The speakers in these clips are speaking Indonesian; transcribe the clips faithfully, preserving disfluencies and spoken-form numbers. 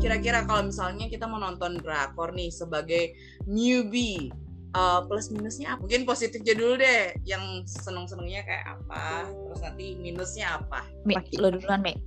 kira-kira kalau misalnya kita mau nonton drakor nih sebagai newbie, uh, plus minusnya apa? Mungkin positifnya dulu deh, yang seneng-senengnya kayak apa, terus nanti minusnya apa? Mi, lo duluan, Mi.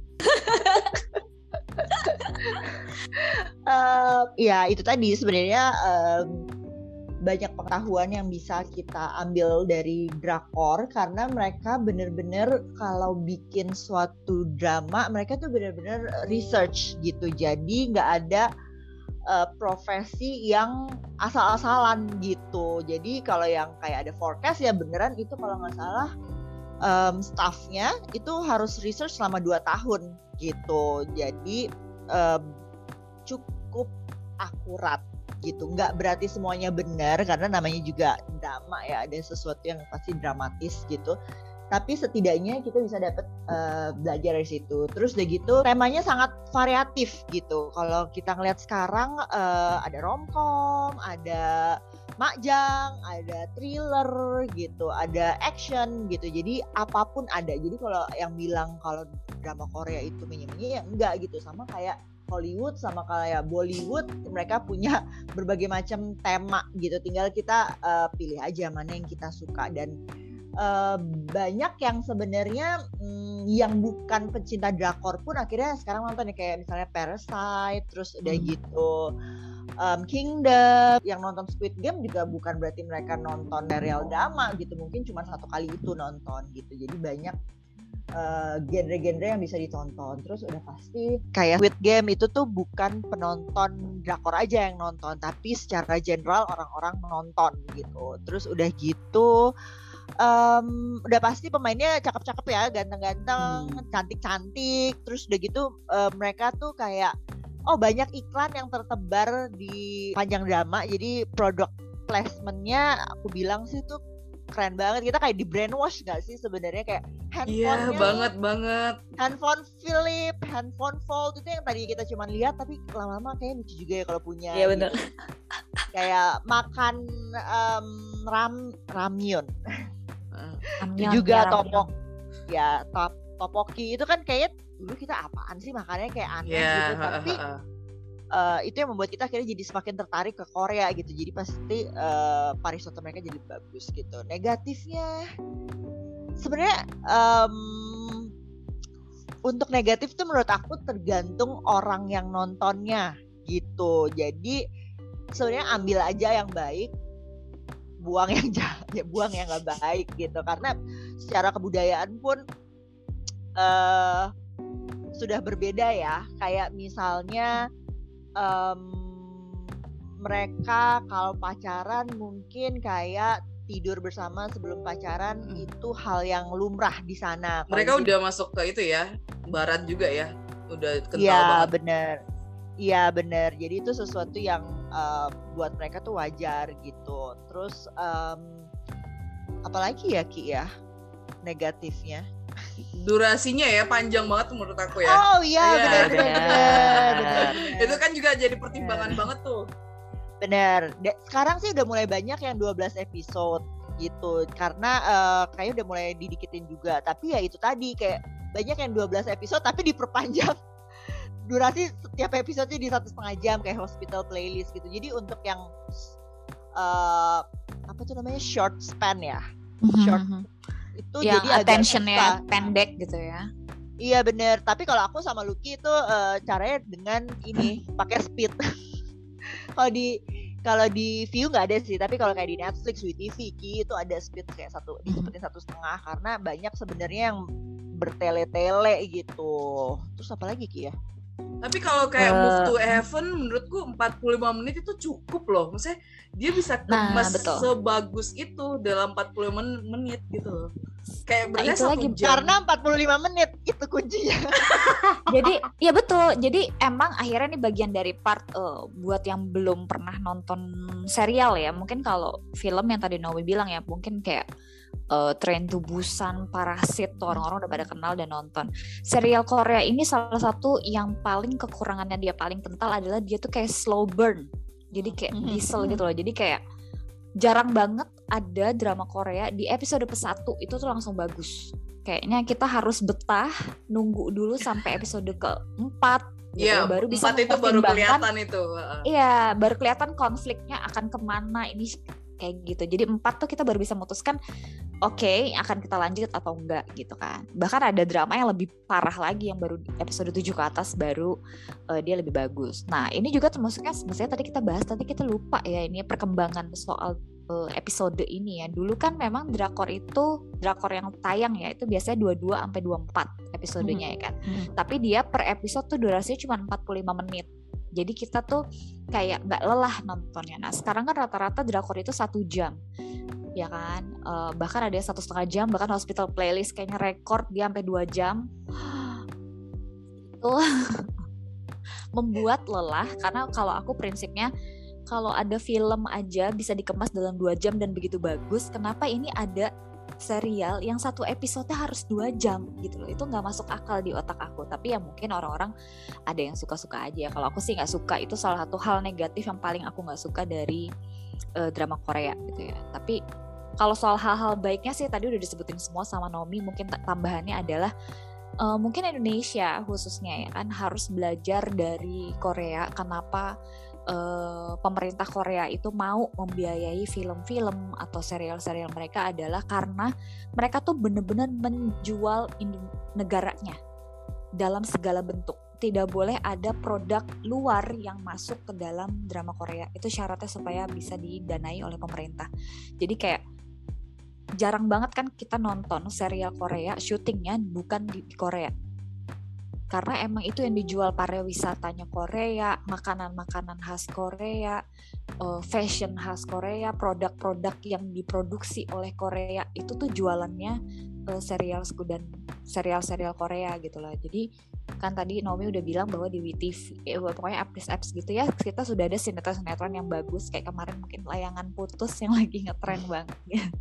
uh, ya itu tadi sebenarnya um, banyak pengetahuan yang bisa kita ambil dari drakor karena mereka benar-benar kalau bikin suatu drama mereka tuh benar-benar research gitu, jadi nggak ada uh, profesi yang asal-asalan gitu. Jadi kalau yang kayak ada forecast ya beneran itu kalau nggak salah um, staffnya itu harus research selama dua tahun gitu, jadi um, cukup akurat gitu. Nggak berarti semuanya benar karena namanya juga drama ya, ada sesuatu yang pasti dramatis gitu, tapi setidaknya kita bisa dapat uh, belajar dari situ. Terus udah gitu temanya sangat variatif gitu. Kalau kita ngeliat sekarang uh, ada romcom, ada makjang, ada thriller gitu, ada action gitu, jadi apapun ada. Jadi kalau yang bilang kalau drama Korea itu menye-menye ya enggak gitu, sama kayak Hollywood sama kayak Bollywood, mereka punya berbagai macam tema gitu. Tinggal kita uh, pilih aja mana yang kita suka. Dan uh, banyak yang sebenarnya um, yang bukan pecinta drakor pun akhirnya sekarang nonton ya, kayak misalnya Parasite, terus udah hmm. gitu um, Kingdom. Yang nonton Squid Game juga bukan berarti mereka nonton serial drama gitu, mungkin cuma satu kali itu nonton gitu. Jadi banyak Uh, genre-genre yang bisa ditonton. Terus udah pasti kayak Squid Game itu tuh bukan penonton drakor aja yang nonton, tapi secara general orang-orang nonton gitu. Terus udah gitu um, udah pasti pemainnya cakep-cakep ya, ganteng-ganteng, hmm. cantik-cantik. Terus udah gitu uh, mereka tuh kayak oh banyak iklan yang tertebar di panjang drama, jadi product placement-nya aku bilang sih tuh keren banget. Kita kayak di brainwash gak sih sebenarnya, kayak handphonenya. Iya banget banget. Handphone Philip, handphone Fold itu yang tadi kita cuma lihat, tapi lama-lama kayak lucu juga ya kalau punya. Iya benar. Gitu. Kayak makan um, ram ramyun. Itu juga ya, topok. Ya top topoki itu kan kayak dulu kita apaan sih makannya kayak aneh yeah, gitu, tapi Uh, itu yang membuat kita akhirnya jadi semakin tertarik ke Korea gitu. Jadi pasti uh, pariwisata mereka jadi bagus gitu. Negatifnya sebenarnya um, untuk negatif tuh menurut aku tergantung orang yang nontonnya gitu. Jadi sebenarnya ambil aja yang baik, buang yang jahat, ya buang yang nggak baik gitu. Karena secara kebudayaan pun uh, sudah berbeda ya. Kayak misalnya Um, mereka kalau pacaran mungkin kayak tidur bersama sebelum pacaran hmm. itu hal yang lumrah di sana. Mereka kalo udah di... masuk ke itu ya, barat juga ya, udah kental ya, banget. Iya bener, iya bener. Jadi itu sesuatu yang uh, buat mereka tuh wajar gitu. Terus um, apalagi ya Ki ya negatifnya? Durasinya ya panjang banget menurut aku ya. Oh iya ya, benar benar benar. Itu kan juga jadi pertimbangan bener. banget tuh. Benar. Sekarang sih udah mulai banyak yang dua belas episode gitu. Karena uh, kayaknya udah mulai didikitin juga. Tapi ya itu tadi kayak banyak yang dua belas episode tapi diperpanjang. Durasi setiap episode di satu setengah jam kayak Hospital Playlist gitu. Jadi untuk yang uh, apa tuh namanya short span ya. Mm-hmm. Short itu yang jadi attention-nya pendek gitu ya. Iya bener. Tapi kalau aku sama Lucky itu uh, caranya dengan ini pakai speed. Kalau di kalau di View nggak ada sih. Tapi kalau kayak di Netflix, W T V, Ki itu ada speed kayak satu dicepetin satu setengah karena banyak sebenarnya yang bertele-tele gitu. Terus apa lagi Ki ya? Tapi kalau kayak uh, Move to Heaven menurutku empat puluh lima menit itu cukup loh. Maksudnya dia bisa kemas nah, sebagus itu dalam empat puluh lima menit gitu loh. Kayak nah, itu lagi jam. Karena empat puluh lima menit itu kuncinya. Jadi ya betul. Jadi emang akhirnya nih bagian dari part uh, buat yang belum pernah nonton serial ya. Mungkin kalau film yang tadi Naomi bilang ya, mungkin kayak Uh, Train to Busan, Parasit tuh orang-orang udah pada kenal dan nonton. Serial Korea ini salah satu yang paling kekurangannya dia paling kental adalah dia tuh kayak slow burn. Jadi kayak mm-hmm. diesel gitu loh. Jadi kayak jarang banget ada drama Korea di episode ke satu itu tuh langsung bagus. Kayaknya kita harus betah nunggu dulu sampai episode ke empat gitu Iya, ya, baru bisa empat itu baru mempertimbangkan, kelihatan itu. iya baru kelihatan konfliknya akan kemana ini kayak gitu. Jadi empat tuh kita baru bisa memutuskan oke okay, akan kita lanjut atau enggak gitu kan. Bahkan ada drama yang lebih parah lagi yang baru episode tujuh ke atas baru uh, dia lebih bagus. Nah ini juga termasuknya sebenarnya tadi kita bahas, tadi kita lupa ya ini perkembangan soal uh, episode ini ya. Dulu kan memang drakor itu, drakor yang tayang ya itu biasanya dua puluh dua sampai dua puluh empat episodenya hmm. ya kan. Hmm. Tapi dia per episode tuh durasinya cuma empat puluh lima menit. Jadi kita tuh kayak nggak lelah nontonnya. Nah sekarang kan rata-rata drakor itu satu jam, ya kan. Uh, bahkan ada yang satu setengah jam, bahkan Hospital Playlist kayaknya rekor dia sampai dua jam. Itu membuat lelah karena kalau aku prinsipnya kalau ada film aja bisa dikemas dalam dua jam dan begitu bagus, kenapa ini ada serial yang satu episodenya harus dua jam gitu loh. Itu nggak masuk akal di otak aku. Tapi ya mungkin orang-orang ada yang suka-suka aja. Kalau aku sih nggak suka, itu salah satu hal negatif yang paling aku nggak suka dari uh, drama Korea gitu ya. Tapi kalau soal hal-hal baiknya sih tadi udah disebutin semua sama Nomi. Mungkin tambahannya adalah uh, mungkin Indonesia khususnya ya kan harus belajar dari Korea. Kenapa Uh, pemerintah Korea itu mau membiayai film-film atau serial-serial mereka adalah karena mereka tuh benar-benar menjual Indo- negaranya dalam segala bentuk. Tidak boleh ada produk luar yang masuk ke dalam drama Korea. Itu syaratnya supaya bisa didanai oleh pemerintah. Jadi kayak jarang banget kan kita nonton serial Korea syutingnya bukan di Korea. Karena emang itu yang dijual pariwisatanya Korea, makanan-makanan khas Korea, uh, fashion khas Korea, produk-produk yang diproduksi oleh Korea itu tuh jualannya uh, serial dan serial-serial Korea gitu lah. Jadi kan tadi Naomi udah bilang bahwa di W T V, eh, pokoknya apps-apps gitu ya, kita sudah ada sinetron-sinetron yang bagus kayak kemarin mungkin Layangan Putus yang lagi ngetren banget.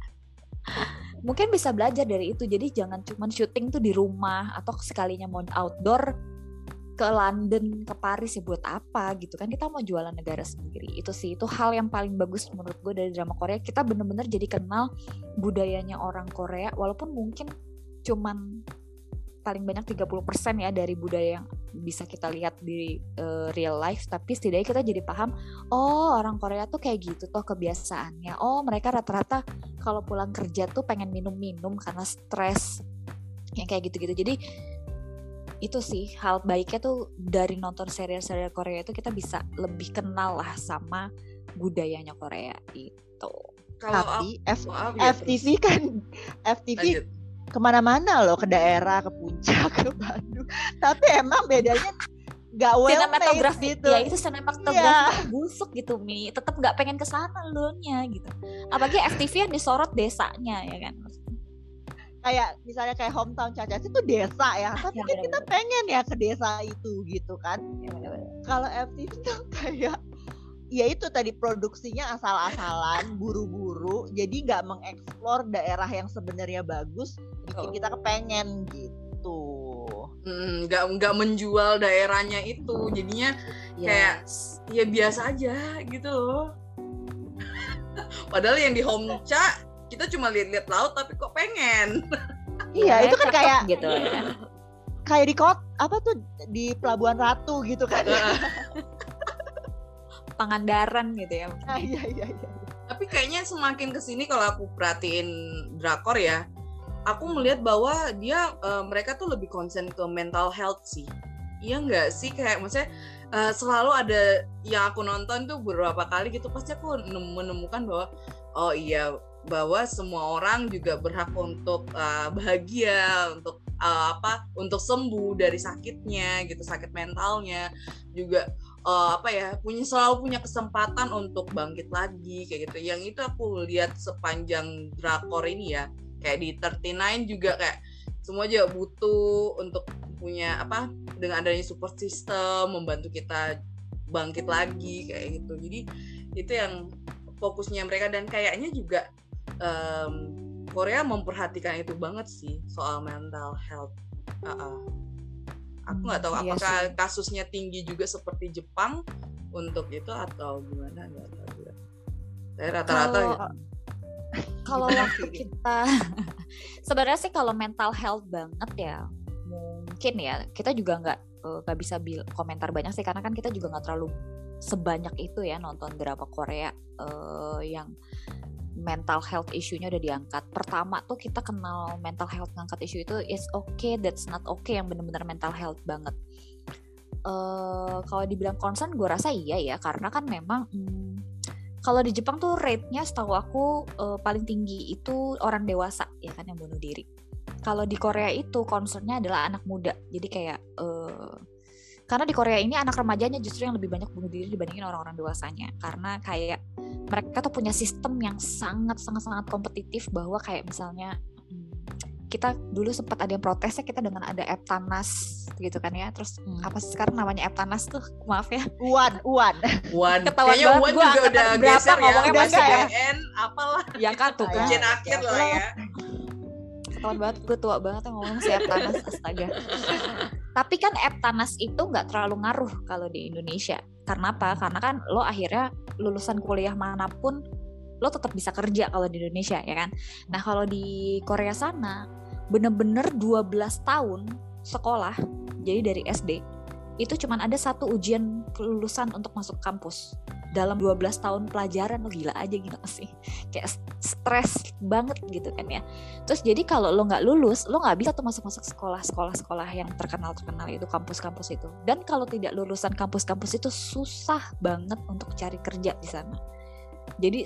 Mungkin bisa belajar dari itu. Jadi jangan cuma syuting tuh di rumah atau sekalinya mau outdoor ke London, ke Paris ya buat apa gitu kan. Kita mau jualan negara sendiri. Itu sih, itu hal yang paling bagus menurut gue dari drama Korea. Kita bener-bener jadi kenal budayanya orang Korea walaupun mungkin cuman paling banyak tiga puluh persen ya dari budaya yang bisa kita lihat di uh, real life, tapi setidaknya kita jadi paham, oh orang Korea tuh kayak gitu toh kebiasaannya. Oh mereka rata-rata kalau pulang kerja tuh pengen minum-minum karena stres yang kayak gitu-gitu. Jadi itu sih hal baiknya tuh dari nonton serial-serial Korea itu kita bisa lebih kenal lah sama budayanya Korea itu. Kalau tapi F- F T V ya, kan F T V lanjut kemana-mana loh, ke daerah, ke puncak, ke Bandung. Tapi emang bedanya nggak well made gitu. Ya itu sinematografi yeah. busuk gitu Mi. Tetap nggak pengen kesana lo nya gitu. Apalagi F T V yang disorot desanya ya kan. Kayak misalnya kayak Hometown Caca itu desa ya. Tapi ya, kan kita pengen ya ke desa itu gitu kan. Ya, kalau F T V tuh kayak ya itu tadi produksinya asal-asalan, buru-buru, jadi nggak mengeksplor daerah yang sebenarnya bagus, bikin oh. kita kepengen gitu. Nggak hmm, nggak menjual daerahnya itu, jadinya yes. kayak ya biasa aja gitu loh. Padahal yang di Homecha kita cuma lihat-lihat laut, tapi kok pengen. Iya, itu kan kayak gitu. Kayak di kot apa tuh di Pelabuhan Ratu gitu kan. Pangandaran gitu ya. Ah, iya, iya, iya. Tapi kayaknya semakin kesini kalau aku perhatiin drakor ya, aku melihat bahwa dia uh, mereka tuh lebih concern ke mental health sih. Iya nggak sih, kayak maksudnya uh, selalu ada yang aku nonton tuh beberapa kali gitu, pasti aku menemukan bahwa oh iya bahwa semua orang juga berhak untuk uh, bahagia, untuk uh, apa, untuk sembuh dari sakitnya gitu, sakit mentalnya juga. Uh, apa ya punya selalu punya kesempatan untuk bangkit lagi kayak gitu. Yang itu aku lihat sepanjang drakor ini ya, kayak di tiga puluh sembilan juga kayak semua juga butuh untuk punya apa, dengan adanya support system membantu kita bangkit lagi kayak gitu. Jadi itu yang fokusnya mereka, dan kayaknya juga um, Korea memperhatikan itu banget sih soal mental health. Uh-uh. Aku nggak tahu iya apakah sih. kasusnya tinggi juga seperti Jepang untuk itu atau gimana, nggak tahu juga. Saya rata-rata Kalau gitu. kalau waktu kita sebenarnya sih kalau mental health banget ya mungkin ya kita juga nggak uh, gak bisa bil- komentar banyak sih karena kan kita juga nggak terlalu sebanyak itu ya nonton drama Korea uh, yang mental health issue-nya udah diangkat. Pertama tuh kita kenal mental health ngangkat isu itu is okay, that's not okay, yang benar-benar mental health banget. Uh, kalau dibilang concern, gue rasa iya ya, karena kan memang hmm, kalau di Jepang tuh rate-nya setahu aku uh, paling tinggi itu orang dewasa ya kan yang bunuh diri. Kalau di Korea itu concern-nya adalah anak muda. Jadi kayak uh, karena di Korea ini anak remajanya justru yang lebih banyak bunuh diri dibandingin orang-orang dewasanya. Karena kayak mereka tuh punya sistem yang sangat-sangat-sangat kompetitif bahwa kayak misalnya kita dulu sempat ada yang protesnya kita dengan ada Eptanas gitu kan ya. Terus hmm. apa sih sekarang namanya Eptanas tuh? Maaf ya. Uan, Uan. Uan. Ketahuan Kayaknya banget Uan gua juga udah geser ya. ngomongnya Udah masih B N apalah. Yang kartu kan. Ujian akhir lah ya. Ketahuan banget gue tua banget yang ngomong si Eptanas, astaga. Tapi kan Eptanas itu nggak terlalu ngaruh kalau di Indonesia. Karena apa? Karena kan lo akhirnya lulusan kuliah manapun lo tetap bisa kerja kalau di Indonesia ya kan. Nah kalau di Korea sana bener-bener dua belas tahun sekolah, jadi dari S D itu cuman ada satu ujian kelulusan untuk masuk kampus dalam dua belas tahun pelajaran. Lo gila aja gila sih, kayak stres banget gitu kan ya. Terus jadi kalau lo nggak lulus, lo nggak bisa tuh masuk-masuk sekolah-sekolah-sekolah yang terkenal-terkenal itu, kampus-kampus itu. Dan kalau tidak lulusan kampus-kampus itu susah banget untuk cari kerja di sana. Jadi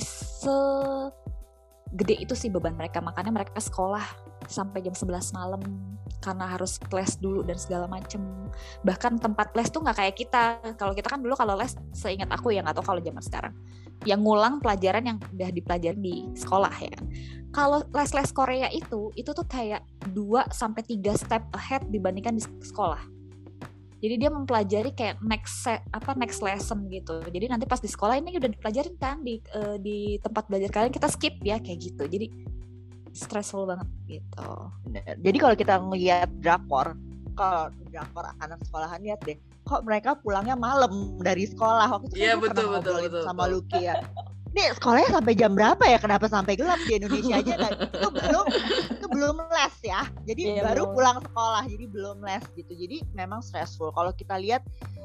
segede itu sih beban mereka, makanya mereka sekolah sampai jam sebelas malam karena harus les dulu dan segala macem. Bahkan tempat les tuh nggak kayak kita. Kalau kita kan dulu kalau les, seingat aku ya, nggak tahu kalau zaman sekarang, yang ngulang pelajaran yang udah dipelajari di sekolah ya kan. Kalau les-les Korea itu itu tuh kayak dua sampai tiga step ahead dibandingkan di sekolah. Jadi dia mempelajari kayak next set, apa next lesson gitu. Jadi nanti pas di sekolah ini udah dipelajarin kan di uh, di tempat belajar kalian, kita skip ya kayak gitu. Jadi stressful banget gitu. Jadi kalau kita ngelihat drakor, kalau drakor anak sekolahan, lihat deh, kok mereka pulangnya malam dari sekolah. Waktu itu Iya, kan betul, pernah betul, ngobrolin betul, sama betul. Lucky ya. Nih sekolahnya sampai jam berapa ya? Kenapa sampai gelap di Indonesia aja? Nah, itu belum itu belum les ya. Jadi Iya, baru belum. pulang sekolah, jadi belum les gitu. Jadi memang stressful. Kalau kita lihat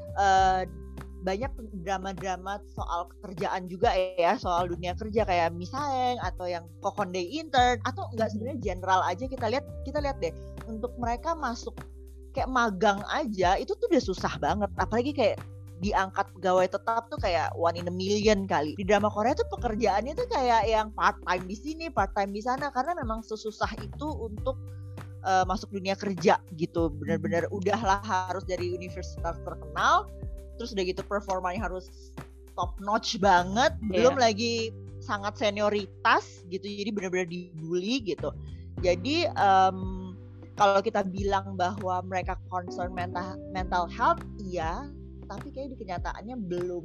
uh, banyak drama-drama soal kerjaan juga ya, soal dunia kerja kayak Misaeng atau yang Kokonde Intern, atau enggak sebenarnya general aja kita lihat kita lihat deh, untuk mereka masuk kayak magang aja itu tuh udah susah banget, apalagi kayak diangkat pegawai tetap tuh kayak one in a million kali. Di drama Korea tuh pekerjaannya tuh kayak yang part time di sini, part time di sana, karena memang sesusah itu untuk uh, masuk dunia kerja gitu. Benar-benar udahlah harus dari universitas terkenal, terus udah gitu performanya harus top notch banget, belum Yeah. lagi sangat senioritas gitu, jadi benar-benar dibully gitu. Jadi um, kalau kita bilang bahwa mereka concern mental mental health, iya, tapi kayak di kenyataannya belum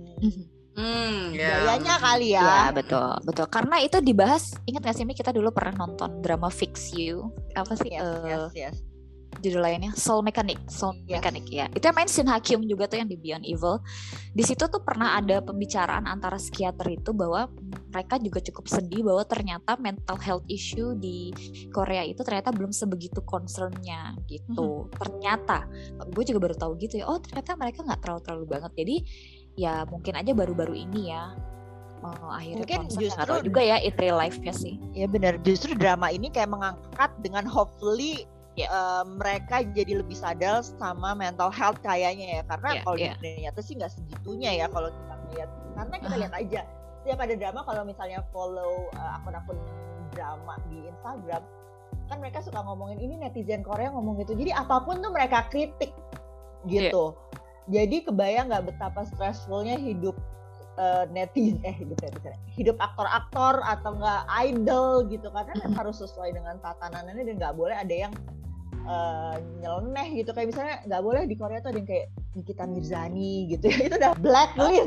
Hmm, ya. gayanya kali Ya ya. betul betul, karena itu dibahas. Ingat gak sih Mi, kita dulu pernah nonton drama Fix You, apa sih Yes, eh, yes, yes. judul lainnya Soul Mechanic, Soul Yes. Mechanic ya. Itu yang main Shin Ha Kyung juga tuh yang di Beyond Evil. Di situ tuh pernah ada pembicaraan antara psikiater itu bahwa mereka juga cukup sedih bahwa ternyata mental health issue di Korea itu ternyata belum sebegitu concernnya gitu. Mm-hmm. Ternyata, gue juga baru tahu gitu ya. Oh ternyata mereka nggak terlalu-terlalu banget. Jadi ya mungkin aja baru-baru ini ya. Oh, akhirnya Mungkin concern, nggak justru tahu juga ya in real life-nya sih. Ya benar, justru drama ini kayak mengangkat dengan hopefully Yeah. uh, mereka jadi lebih sadar sama mental health kayaknya ya, karena Yeah, kalau yeah. ternyata sih nggak segitunya ya kalau kita lihat, karena kita Uh-huh. lihat aja setiap ada drama, kalau misalnya follow uh, akun-akun drama di Instagram kan mereka suka ngomongin ini, netizen Korea ngomong gitu, jadi apapun tuh mereka kritik gitu. Jadi kebayang nggak betapa stressfulnya hidup uh, netizen eh hidup netizen, hidup aktor-aktor atau nggak idol gitu, karena kan harus sesuai dengan tatanannya dan nggak boleh ada yang uh, nyeleneh gitu. Kayak misalnya nggak boleh di Korea tuh ada yang kayak Nikita Mirzani gitu ya, itu udah blacklist.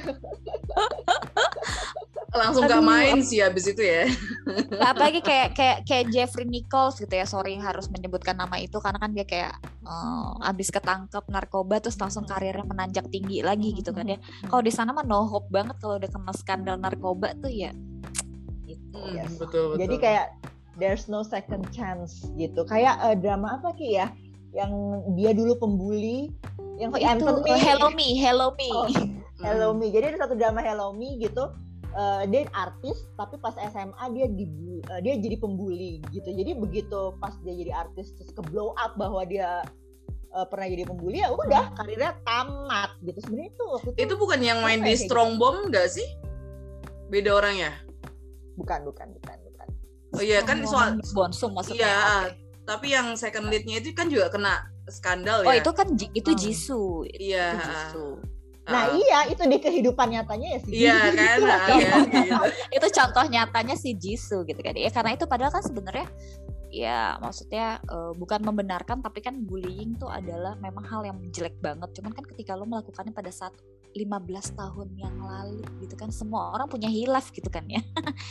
Langsung gak Aduh. main sih abis itu ya. Apalagi kayak kayak kayak Jeffrey Nichols gitu ya, sorry harus menyebutkan nama itu karena kan dia kayak uh, abis ketangkep narkoba terus langsung karirnya menanjak tinggi lagi gitu kan ya. Kalau di sana mah no hope banget kalau udah kena skandal narkoba tuh ya. Gitu. Hmm, Yes. betul betul. Jadi kayak there's no second chance gitu. Kayak uh, drama apa Ki ya, yang dia dulu pembuli yang Oh si itu Anthony. uh, Hello Me, Hello Me. Oh, Hello Me. Jadi ada satu drama Hello Me gitu. Uh, dia artis tapi pas S M A dia di uh, dia jadi pembuli gitu. Jadi begitu pas dia jadi artis terus ke blow up bahwa dia uh, pernah jadi pembuli, ya udah karirnya tamat gitu. Sebenarnya itu waktu itu Itu bukan yang main di kayak Strong Bomb nggak sih? Beda orang ya? bukan bukan bukan bukan. Oh iya kan soal Bonsum maksudnya. iya, Oke. tapi yang second lead-nya itu kan juga kena skandal Oh ya. itu kan Ji- itu Hmm. Jisoo. Iya. Itu Jisoo. Nah Uh, iya itu di kehidupan nyatanya ya sih. iya kan, nah, iya, gitu. Itu contoh nyatanya si Jisoo gitu kan. Ya karena itu padahal kan sebenarnya ya maksudnya uh, bukan membenarkan tapi kan bullying tuh adalah memang hal yang jelek banget. Cuman kan ketika lo melakukannya pada saat lima belas tahun yang lalu gitu kan, semua orang punya hilaf gitu kan ya.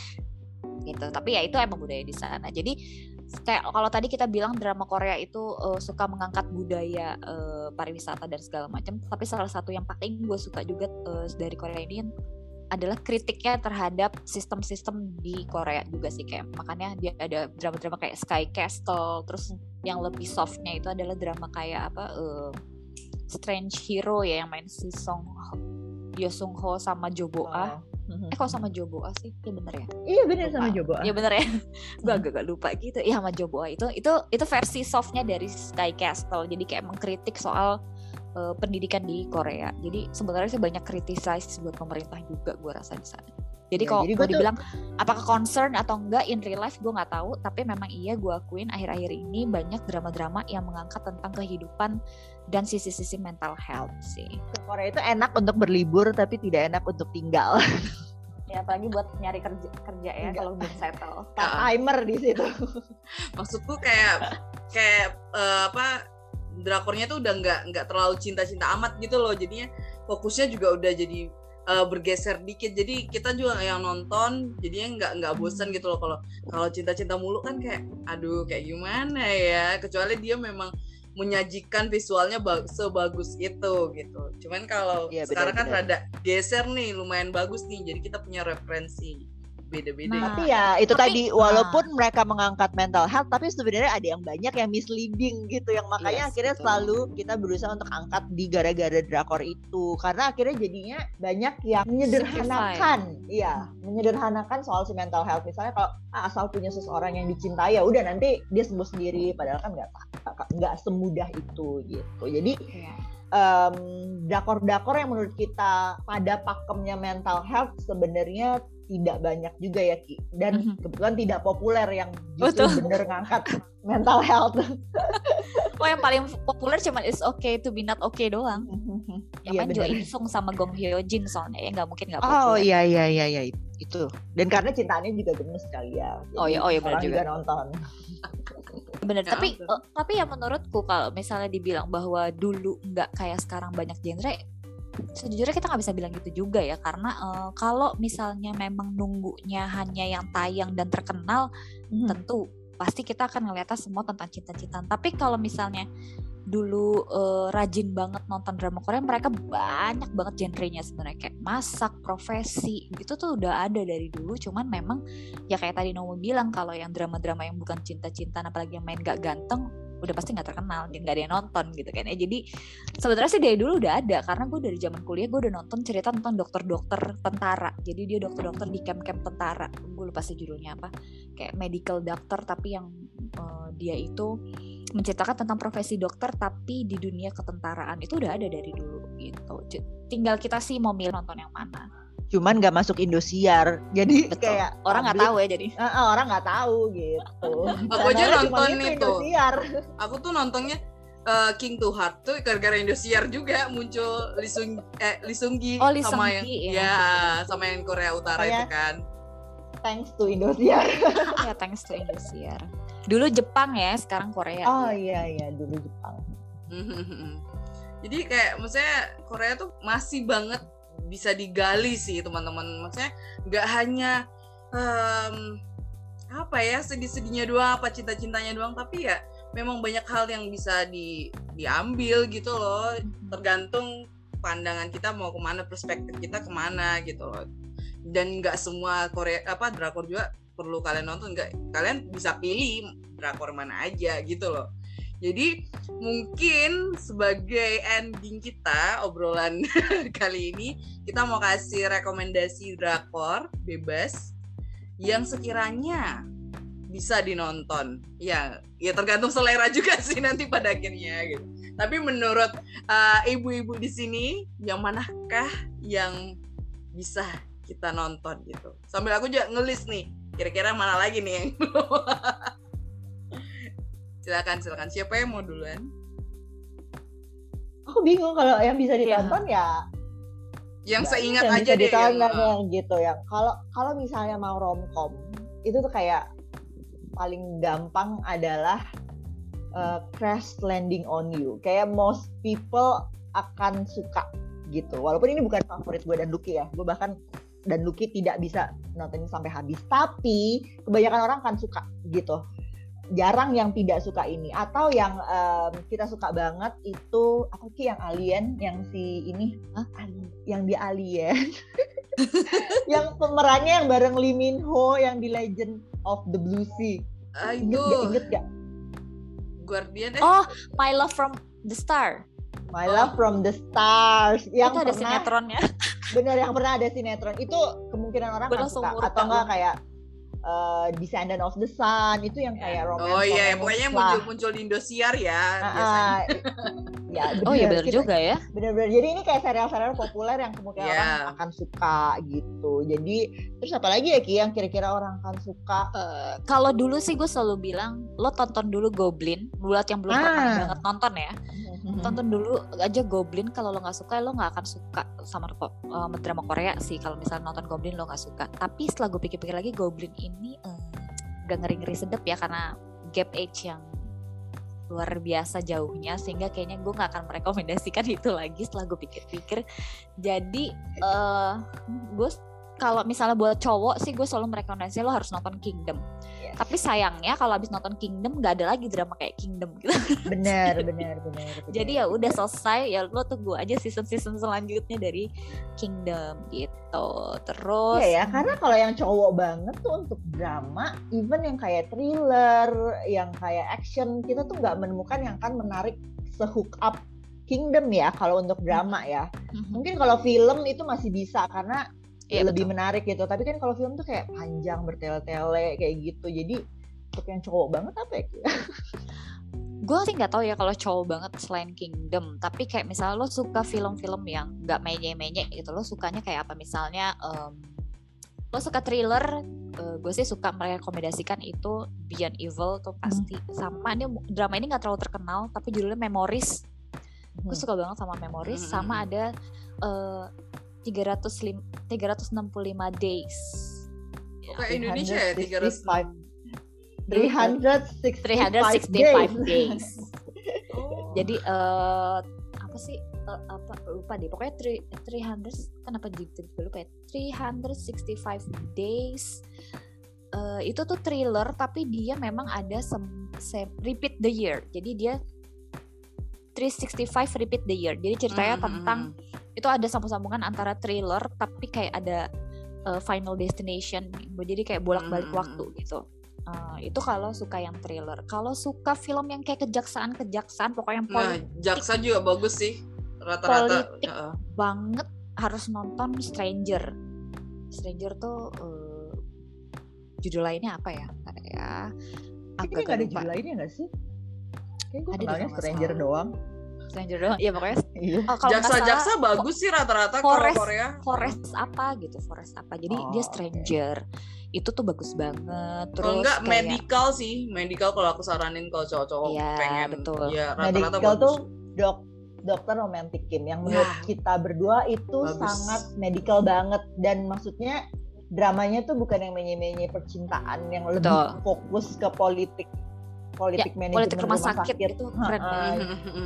Gitu. Tapi ya itu emang budaya di sana. Jadi kayak kalau tadi kita bilang drama Korea itu uh, suka mengangkat budaya uh, pariwisata dan segala macam, tapi salah satu yang paling gue suka juga uh, dari Korea ini adalah kritiknya terhadap sistem-sistem di Korea juga sih, kayak makanya dia ada drama-drama kayak Sky Castle, terus yang lebih softnya itu adalah drama kayak apa uh, Strange Hero ya yang main si Song Ho, Yo Sung Ho sama Jo Bo Ah. Oh. Eh kok sama Jo Bo Ah sih? Iya bener ya? Iya benar Lupa. sama Jobo. Iya bener ya. Gue agak-agak lupa gitu. Iya sama Jo Bo Ah itu itu itu versi softnya dari Sky Castle. Jadi kayak mengkritik soal uh, pendidikan di Korea. Jadi sebenarnya sih banyak criticize buat pemerintah juga gue rasa di sana. Jadi Ya, kalau jadi mau gua tuh- dibilang apakah concern atau enggak in real life gue nggak tahu. Tapi memang iya gue akuin akhir-akhir ini banyak drama-drama yang mengangkat tentang kehidupan dan sisi-sisi mental health sih. Ke Korea itu enak untuk berlibur tapi tidak enak untuk tinggal. Ya apalagi buat nyari kerja kerja ya Enggak. kalau belum settle. Part timer di situ. Maksudku kayak kayak eh, apa drakornya tuh udah nggak nggak terlalu cinta-cinta amat gitu loh, jadinya fokusnya juga udah jadi eh, bergeser dikit, jadi kita juga yang nonton jadinya nggak nggak bosan gitu loh. Kalau kalau cinta-cinta mulu kan kayak aduh kayak gimana ya, kecuali dia memang menyajikan visualnya ba- sebagus itu gitu. Cuman kalau Iya, sekarang kan benar-benar. rada geser nih, lumayan bagus nih, jadi kita punya referensi beda-beda. Nah, Tapi ya itu tapi- tadi walaupun mereka mengangkat mental health tapi sebenarnya ada yang banyak yang misleading gitu yang makanya Yes, akhirnya betul. selalu kita berusaha untuk angkat di gara-gara drakor itu karena akhirnya jadinya banyak yang menyederhanakan, iya, menyederhanakan soal si mental health. Misalnya kalau ah, asal punya seseorang yang dicintai ya udah nanti dia sembuh sendiri, padahal kan nggak nggak semudah itu gitu. Jadi Iya. um, drakor-drakor yang menurut kita pada pakemnya mental health sebenarnya tidak banyak juga ya Ki, dan Mhm. kebetulan tidak populer yang justru Betul. bener ngangkat mental health. Oh yang paling populer cuma It's Okay to Be Not Okay doang. Yang Iya main Jo benar. In Sung sama Gong Hyo Jin soalnya ya nggak mungkin nggak Oh populer. iya iya iya iya itu. Dan karena cintanya juga gemes sekali ya. Jadi Oh iya, oh iya, benar orang juga. nonton. Bener. Ya, Tapi betul. eh, tapi ya menurutku kalau misalnya dibilang bahwa dulu nggak kayak sekarang banyak genre, sejujurnya kita nggak bisa bilang gitu juga ya, karena eh, kalau misalnya memang nunggunya hanya yang tayang dan terkenal, Hmm. tentu pasti kita akan ngeliatnya semua tentang cinta-cintaan. Tapi kalau misalnya dulu eh, rajin banget nonton drama Korea, mereka banyak banget genrenya sebenarnya, kayak masak, profesi gitu tuh udah ada dari dulu. Cuman memang ya kayak tadi Nomo bilang, kalau yang drama-drama yang bukan cinta-cintaan apalagi yang main gak ganteng udah pasti nggak terkenal, nggak ada yang nonton gitu kan ya. Jadi sebenarnya sih dari dulu udah ada, karena gue dari zaman kuliah gue udah nonton cerita tentang dokter-dokter tentara. Jadi dia dokter-dokter di camp-camp tentara, gue lupa sih judulnya apa, kayak medical doctor tapi yang eh, dia itu menceritakan tentang profesi dokter tapi di dunia ketentaraan. Itu udah ada dari dulu gitu. J- Tinggal kita sih mau milih nonton yang mana. Cuman nggak masuk Indosiar. Jadi Betul. kayak Orang nggak publik- tahu ya jadi. Eh, eh, orang nggak tahu gitu. Aku aja Channelnya cuma nonton itu, itu. Indosiar. Aku tuh nontonnya eh, King to Heart tuh gara-gara Indosiar juga muncul Lee Sung eh Lee Sung Gi Oh, Lee sama Sung yang Gi, ya. ya sama yang Korea Utara Oh, ya. itu kan. Thanks to Indosiar. Ya thanks to Indosiar. Dulu Jepang ya, sekarang Korea. Oh iya iya dulu Jepang. Jadi kayak maksudnya Korea tuh masih banget bisa digali sih teman-teman. Maksudnya nggak hanya em, apa ya sedih-sedihnya doang, apa cinta-cintanya doang, tapi ya memang banyak hal yang bisa di diambil gitu loh. Tergantung pandangan kita mau kemana, perspektif kita kemana gitu loh. Dan nggak semua Korea apa drakor juga perlu kalian nonton, nggak, kalian bisa pilih drakor mana aja gitu loh. Jadi mungkin sebagai ending kita obrolan kali ini, kita mau kasih rekomendasi drakor bebas yang sekiranya bisa dinonton. Ya, ya tergantung selera juga sih nanti pada akhirnya gitu. Tapi menurut uh, ibu-ibu di sini, yang manakah yang bisa kita nonton gitu? Sambil aku juga ngelis nih, kira-kira mana lagi nih yang silakan silakan siapa yang mau duluan? Aku bingung kalau yang bisa ditonton ya. ya yang seingat yang aja deh yang, yang gitu ya. Kalau kalau misalnya mau romcom itu tuh kayak paling gampang adalah uh, Crash Landing on You. Kayak most people akan suka gitu. Walaupun ini bukan favorit gue dan Lucky ya. Gue bahkan dan Lucky tidak bisa nonton sampai habis. Tapi kebanyakan orang akan suka gitu. Jarang yang tidak suka ini. Atau yang um, kita suka banget itu apa sih yang Alien, yang si ini, Hah? yang di Alien. Yang pemerannya yang bareng Lee Min Ho yang di Legend of the Blue Sea. Uh, inget gak? Inget gak? Guardian eh? Oh, My Love from the Star. My Love oh. from the Stars. Yang itu ada pernah, sinetronnya. Bener, yang pernah ada sinetron. Itu kemungkinan orang kan suka. Atau enggak kayak uh, Descendant of the Sun. Itu yang kayak romance. Oh iya, pokoknya muncul-muncul di Indosiar ya. Uh, biasanya. Ya, bener, oh iya benar kita, juga ya. Bener-bener. Jadi ini kayak serial-serial populer yang kemungkinan yeah. orang akan suka gitu. Jadi terus apa lagi ya Ki yang kira-kira orang akan suka? Uh, kalau dulu sih gue selalu bilang lo tonton dulu Goblin. Buat yang belum ah. pernah banget nonton ya. Mm-hmm. Tonton dulu aja Goblin. Kalau lo nggak suka lo nggak akan suka sama uh, drama Korea sih. Kalau misalnya nonton Goblin lo nggak suka. Tapi setelah gue pikir-pikir lagi Goblin ini uh, gak ngeri-ngeri sedep ya karena gap age yang luar biasa jauhnya sehingga kayaknya gue nggak akan merekomendasikan itu lagi setelah gue pikir-pikir. Jadi uh, gue kalau misalnya buat cowok sih gue selalu merekomendasikan lo harus nonton Kingdom. Yes. Tapi sayangnya kalau habis nonton Kingdom nggak ada lagi drama kayak Kingdom gitu. Benar, benar, benar. Jadi ya udah selesai ya lo tunggu aja season-season selanjutnya dari Kingdom gitu. Terus ya ya karena kalau yang cowok banget tuh untuk drama, even yang kayak thriller, yang kayak action kita tuh nggak menemukan yang kan menarik se-hook up Kingdom ya kalau untuk drama ya. Mm-hmm. Mungkin kalau film itu masih bisa karena ya, lebih betul. Menarik gitu. Tapi kan kalau film tuh kayak panjang bertele-tele kayak gitu. Jadi untuk yang cowok banget apa ya? Gue sih nggak tahu ya kalau cowok banget selain Kingdom. Tapi kayak misalnya lo suka film-film yang nggak menye-menye gitu. Lo sukanya kayak apa? Misalnya um, lo suka thriller. Uh, gue sih suka merekomendasikan itu Beyond Evil tuh pasti. Hmm. Sama ini drama ini nggak terlalu terkenal. Tapi judulnya Memories. Hmm. Gue suka banget sama Memories. Hmm. Sama ada uh, tiga ratus enam puluh lima days. Kayak Indonesia ya tiga ratus tiga ratus enam puluh lima days. Oh. Jadi uh, apa sih uh, apa lupa deh. Pokoknya tiga ratus kenapa jadi lupa ya? tiga ratus enam puluh lima days. Uh, itu tuh thriller tapi dia memang ada sem- sem- repeat the year. Jadi dia tiga ratus enam puluh lima repeat the year. Jadi ceritanya mm-hmm. tentang itu ada sambung-sambungan antara thriller tapi kayak ada uh, final destination. Jadi kayak bolak-balik mm-hmm. waktu gitu. Uh, itu kalau suka yang thriller. Kalau suka film yang kayak kejaksaan-kejaksaan pokoknya yang politik. Nah, jaksa juga bagus sih. Rata-rata politik uh. banget harus nonton Stranger. Stranger tuh uh, judul lainnya apa ya? Ada ya. Agak gak ada judul lainnya gak sih? Kayak gue kenalnya Stranger doang. Stranger doang. Iya pokoknya. Oh, jaksa-jaksa bagus sih rata-rata kalau Korea. Forest apa gitu, Forest apa. Jadi oh, dia Stranger. Okay. Itu tuh bagus banget. Terus kalau enggak kayak... medical sih, medical kalau aku saranin kalau cowok-cowok ya, pengen. Betul. Ya rata-rata medical bagus. Tuh dok dokter romantic Kim yang menurut ya. Kita berdua itu bagus. Sangat medical banget dan maksudnya dramanya tuh bukan yang menye-menye percintaan yang lebih betul. Fokus ke politik politik ya, manajemen politik rumah sakit, sakit. Itu keren banget.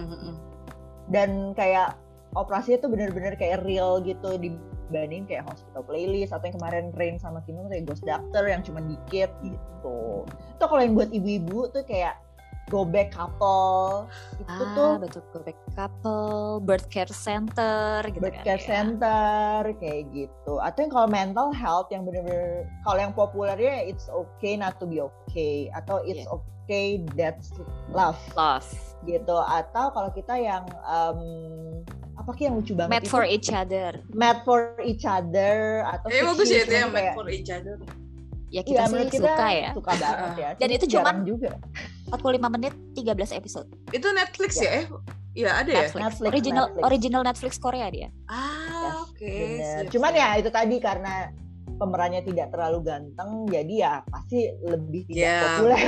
Dan kayak operasinya tuh benar-benar kayak real gitu dibanding kayak Hospital Playlist atau yang kemarin Rain sama Kim kayak Ghost Doctor yang cuma dikit gitu. Itu kalau yang buat ibu-ibu tuh kayak Go Back Couple itu ah, tuh betul, Go Back Couple, Birth Care Center gitu Birth kan Care ya. Center kayak gitu. Atau yang kalau mental health yang bener-bener kalau yang populernya It's Okay Not to Be Okay atau It's Yeah. Okay That's Love Love. gitu. Atau kalau kita yang um, apa sih yang lucu banget Made itu? for each other. Made for Each Other atau Eh bagus ya itu ya Situation Made kayak for Each Other. Ya kita iya, sih menurut kita suka ya. suka banget ya. Dan itu jarang cuman juga empat puluh lima menit, tiga belas episode. Itu Netflix Ya. ya? Eh, iya ada ya? Netflix. Netflix, original Netflix. original Netflix Korea dia. Ah, Yes, oke. bener. siap, Cuman siap. ya itu tadi karena pemerannya tidak terlalu ganteng, jadi ya pasti lebih tidak Ya. populer.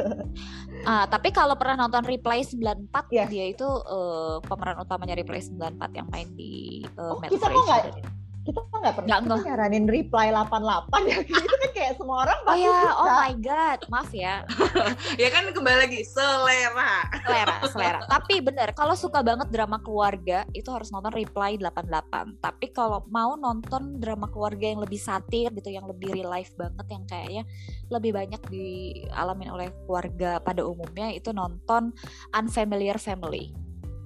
Ah, tapi kalau pernah nonton Reply sembilan puluh empat, Yes. dia itu eh, pemeran utamanya Reply sembilan puluh empat yang main di uh, Oh, Made kita for kok Each nggak- Other. Kita nggak pernah Nggak, kita nggak. nyaranin Reply delapan puluh delapan ya. Itu kan kayak semua orang Oh pasti ya, suka. oh my god, maaf ya. Ya kan kembali lagi selera. Selera, selera. Tapi bener, kalau suka banget drama keluarga itu harus nonton Reply delapan puluh delapan. Tapi kalau mau nonton drama keluarga yang lebih satir gitu, yang lebih real life banget, yang kayaknya lebih banyak dialamin oleh keluarga pada umumnya, itu nonton Unfamiliar Family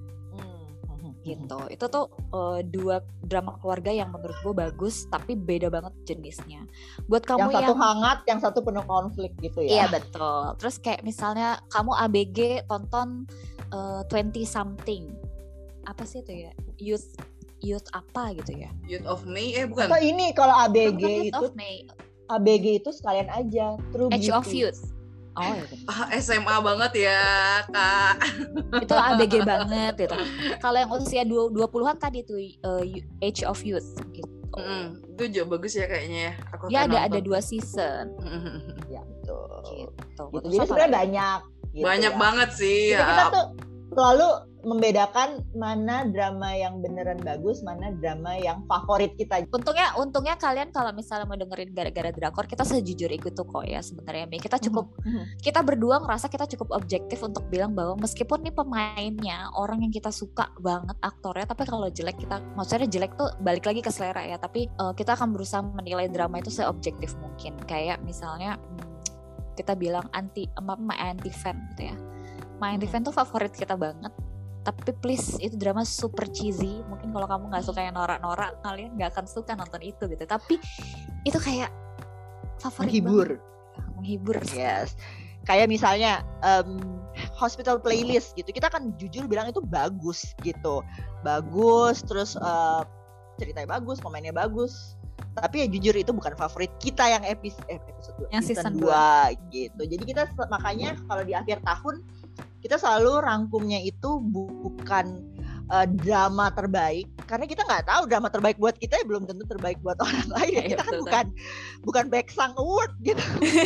Hmm. gitu. Itu tuh eh, dua drama keluarga yang menurut gue bagus, tapi beda banget jenisnya. Buat kamu Yang satu yang hangat, yang satu penuh konflik gitu iya ya. betul. Terus kayak misalnya kamu A B G tonton eh, twenty something, apa sih itu ya, youth youth apa gitu ya. Youth of May eh bukan. Atau ini kalau A B G Bukan Youth itu of May, A B G itu sekalian aja True Age of Beauty. Youth. Oh ya bener. Ah, S M A banget ya, Kak. Itu A B G banget gitu. Kalau yang usia dua puluhan tadi tuh eh, Age of Youth gitu. Mm, itu juga bagus ya kayaknya ya. Aku Dia akan ada nonton. ada dua season Ya betul. gitu. Gitu. Terus Jadi apa sebenarnya lagi? banyak. Gitu Banyak ya. banget sih. Jadi kita ya. tuh selalu membedakan mana drama yang beneran bagus, mana drama yang favorit kita. Untungnya, untungnya kalian kalau misalnya mau dengerin gara-gara drakor, kita sejujur ikut tuh kok ya sebenarnya. Mi. Kita cukup, Mhm. kita berdua ngerasa kita cukup objektif untuk bilang bahwa meskipun nih pemainnya orang yang kita suka banget aktornya, tapi kalau jelek kita, maksudnya jelek tuh balik lagi ke selera ya. Tapi uh, kita akan berusaha menilai drama itu seobjektif mungkin. Kayak misalnya hmm, kita bilang anti, apa my anti fan gitu ya. My anti fan tuh favorit kita banget. Tapi please itu drama super cheesy. Mungkin kalau kamu nggak suka yang norak-norak, kalian nggak akan suka nonton itu gitu. Tapi itu kayak favorit Menghibur. banget. Menghibur. Yes. Kayak misalnya um, Hospital Playlist gitu. Kita kan jujur bilang itu bagus gitu. Bagus, terus uh, ceritanya bagus, pemainnya bagus. Tapi ya jujur itu bukan favorit kita yang episode eh, episode dua, Yang season dua gitu. Jadi kita makanya kalau di akhir tahun kita selalu rangkumnya itu bukan uh, drama terbaik, karena kita nggak tahu drama terbaik buat kita ya belum tentu terbaik buat orang lain. Ya, Kita kan betul, bukan bukan Baeksang Award gitu.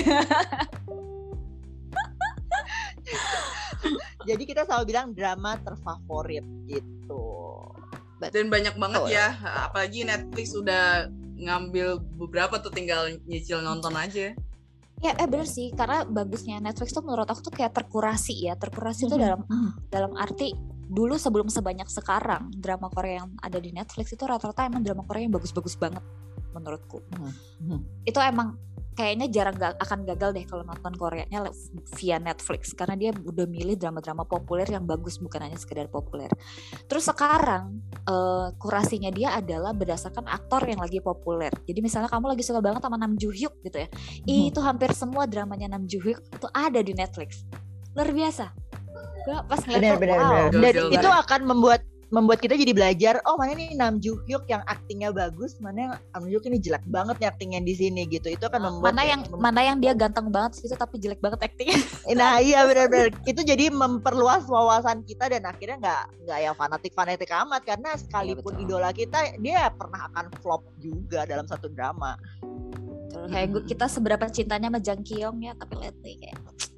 Jadi kita selalu bilang drama terfavorit gitu. Dan banyak banget Betul. ya, apalagi Netflix udah ngambil beberapa tuh, tinggal nyicil nonton aja. Ya eh bener sih, karena bagusnya Netflix tuh menurut aku tuh kayak terkurasi ya. Terkurasi tuh dalam dalam arti dulu sebelum sebanyak sekarang drama Korea yang ada di Netflix itu rata-rata emang drama Korea yang bagus-bagus banget menurutku. Itu emang kayaknya jarang ga, akan gagal deh kalau nonton Koreanya via Netflix, karena dia udah milih drama-drama populer yang bagus, bukan hanya sekedar populer. Terus sekarang uh, kurasinya dia adalah berdasarkan aktor yang lagi populer. Jadi misalnya kamu lagi suka banget sama Nam Joo Hyuk gitu ya, hmm. itu hampir semua dramanya Nam Joo Hyuk itu ada di Netflix. Luar biasa. Gue pas ngeliat tuh, wow. Dan itu akan membuat membuat kita jadi belajar, oh mana nih Nam Joo Hyuk yang aktingnya bagus, mana yang Nam Joo Hyuk ini jelek banget nih aktingnya di sini gitu. Itu akan membuat mana yang mem- mana yang dia ganteng banget gitu tapi jelek banget aktingnya. Nah iya benar-benar itu jadi memperluas wawasan kita, dan akhirnya nggak nggak yang fanatik-fanatik amat, karena sekalipun ya, idola kita dia pernah akan flop juga dalam satu drama. Betul. Kayak gue, kita seberapa cintanya sama Jang Kyung ya, tapi lihat nih kayak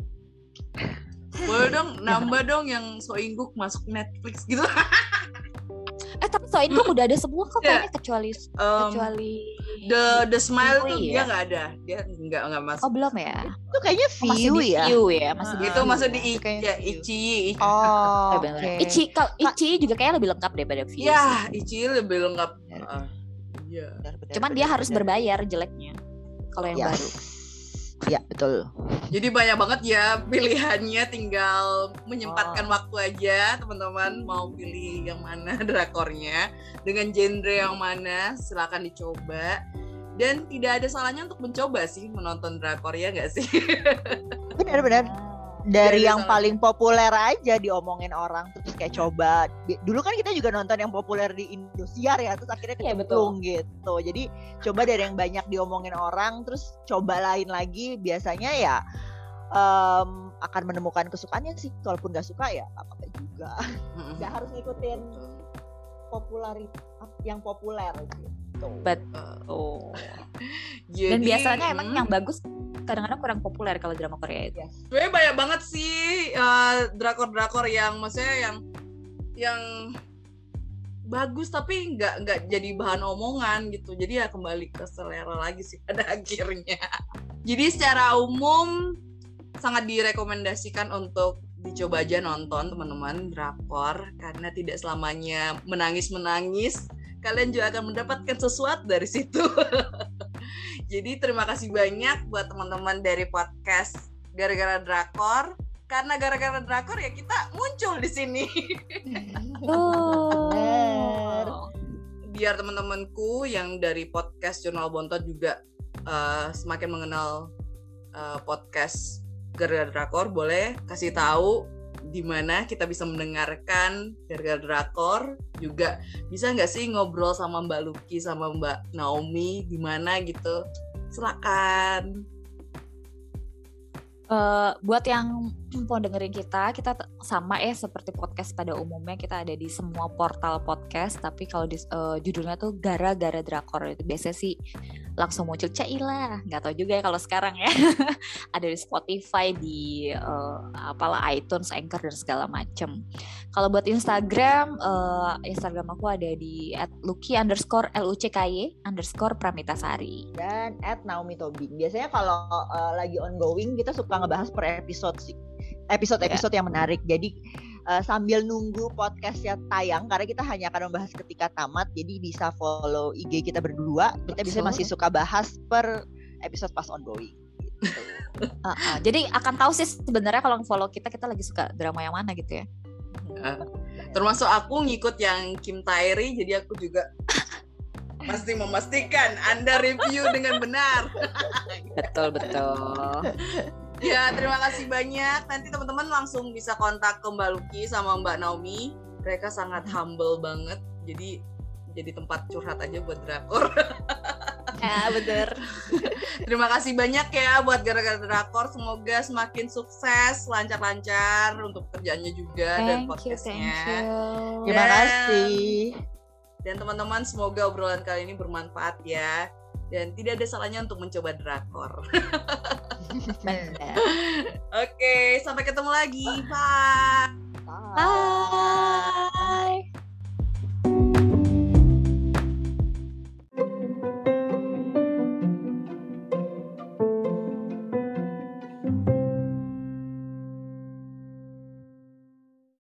boleh dong nambah dong yang So In-guk masuk Netflix gitu. Eh tapi So In-guk udah ada semua kok kayaknya, kecuali um, kecuali The The Smile tuh ya? dia nggak ada, dia nggak nggak masuk. Oh belum ya? Itu kayaknya view, oh, masih di ya. View ya, masih uh, di itu masuk di I- ya, Ichi. Oh, oke. Okay. Ichi kalau Ichi juga kayaknya lebih lengkap daripada View. Ya, Ichi lebih lengkap. Iya. Uh, yeah. Cuman dia harus berbayar jeleknya kalau yang yes. baru. Ya betul. Jadi banyak banget ya pilihannya, tinggal menyempatkan Oh. waktu aja teman-teman mau pilih yang mana drakornya, dengan genre yang mana, silakan dicoba. Dan tidak ada salahnya untuk mencoba sih menonton drakor, ya nggak sih? Benar-benar. Dari Iya, yang sama. paling populer aja diomongin orang, terus kayak coba. Di- Dulu kan kita juga nonton yang populer di Indosiar ya, terus akhirnya Iya, kecemplung gitu. Jadi coba dari yang banyak diomongin orang, terus coba lain lagi. Biasanya ya em, akan menemukan kesukaannya sih. Kalaupun nggak suka ya nggak apa-apa juga. Nggak harus ngikutin popularitas yang populer gitu. Betul. Jadi, Dan biasanya emang hmm, yang bagus kadang-kadang kurang populer kalau drama Korea itu. Yes. sebenarnya banyak banget sih uh, drakor-drakor yang maksudnya yang yang bagus tapi nggak nggak jadi bahan omongan gitu. Jadi ya kembali ke selera lagi sih pada akhirnya. Jadi secara umum sangat direkomendasikan untuk dicoba aja nonton teman-teman drakor, karena tidak selamanya menangis-menangis. Kalian juga akan mendapatkan sesuatu dari situ. Jadi terima kasih banyak buat teman-teman dari podcast Gara-gara Drakor. Karena gara-gara drakor ya kita muncul di sini. Oh. Biar teman-temanku yang dari podcast Jurnal Bontot juga uh, semakin mengenal uh, podcast Gara-gara Drakor, boleh kasih tahu di mana kita bisa mendengarkan Gara-gara Drakor. Juga bisa nggak sih ngobrol sama Mbak Lucky sama Mbak Naomi di mana gitu, silakan. Uh, buat yang mau dengerin kita, kita t- sama ya seperti podcast pada umumnya, kita ada di semua portal podcast. Tapi kalau di, uh, judulnya tuh Gara-gara Drakor, itu biasanya sih langsung muncul Cailah, nggak tahu juga ya kalau sekarang ya. Ada di Spotify, di uh, apalah iTunes, Anchor dan segala macem. Kalau buat Instagram, uh, Instagram aku ada di at lucky underscore l u c k y underscore pramitasari. Dan at Naomi Tobing. Biasanya kalau uh, lagi ongoing kita suka ngebahas per episode sih, episode-episode yeah. yang menarik. Jadi uh, sambil nunggu podcastnya tayang, karena kita hanya akan membahas ketika tamat, jadi bisa follow I G kita berdua. Kita bisa masih suka bahas per episode pas ongoing. Gitu. uh, uh, jadi akan tahu sih sebenarnya kalau follow kita kita lagi suka drama yang mana gitu ya. Uh, termasuk aku ngikut yang Kim Tae-ri, jadi aku juga pasti memastikan Anda review dengan benar. Betul betul. Ya, terima kasih banyak. Nanti teman-teman langsung bisa kontak ke Mbak Lucky sama Mbak Naomi. Mereka sangat humble banget. Jadi jadi tempat curhat aja buat drakor. Ya, bener. Terima kasih banyak ya buat Gara-gara Drakor. Semoga semakin sukses, lancar-lancar untuk pekerjaannya juga dan Thank you, podcastnya. thank you. Terima Dan- kasih. Dan teman-teman, semoga obrolan kali ini bermanfaat ya. Dan tidak ada salahnya untuk mencoba drakor. Bener. Oke, sampai ketemu lagi. Bye. Bye. Bye.